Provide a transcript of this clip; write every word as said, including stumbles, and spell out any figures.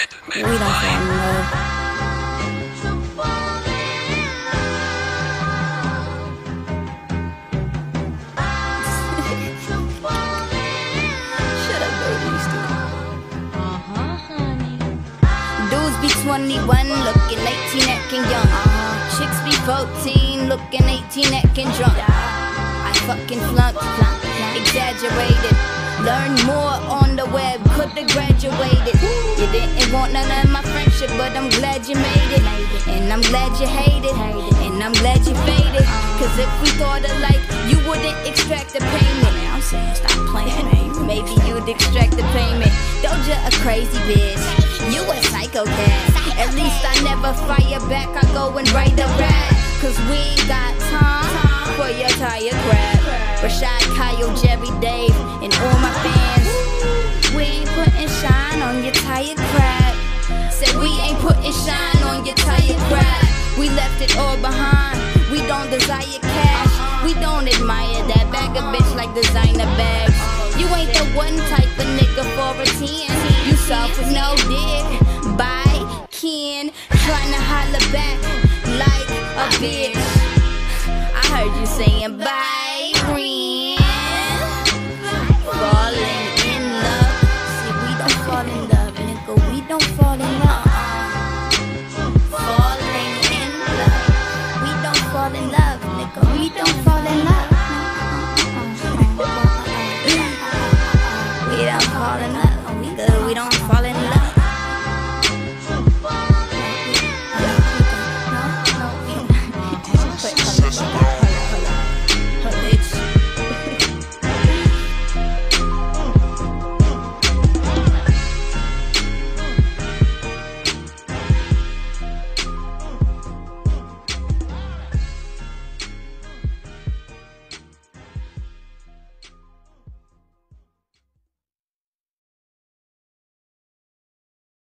We don't fall in love. Shut up, baby. Uh-huh, honey. Dudes be twenty-one, looking eighteen, acting young. Uh-huh. Chicks be fourteen, looking eighteen, acting drunk. I fucking flunked, flunk, exaggerated. Learn more on the web, could've graduated. You didn't want none of my friendship, but I'm glad you made it. And I'm glad you hate it, and I'm glad you faded. Cause if we thought alike, you wouldn't extract the payment. I'm saying stop playing, man. Maybe you'd extract the payment. Doja a crazy bitch, you a psychopath. At least I never fire back, I go and write a rap. Cause we ain't got time for your tired crap. Rashad, Kyle, Jerry, Dave, and all my fans. We ain't putting shine on your tired crap. Said we ain't putting shine on your tired crap. We left it all behind. We don't desire cash. We don't admire that bag of bitch like designer bags. You ain't the one type of nigga for a ten. You soft with no dick. Bye, Ken. Tryna holler back like a bitch. I heard you saying bye, friend. Falling in love. See, we don't fall in love, nigga. We don't fall in love.